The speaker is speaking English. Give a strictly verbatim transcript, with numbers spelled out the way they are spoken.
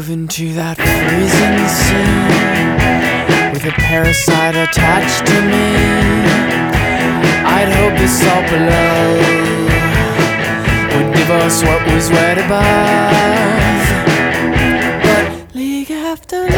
dove into that freezing sea with a parasite attached to me. I'd hope the salt below would give us what was wet above.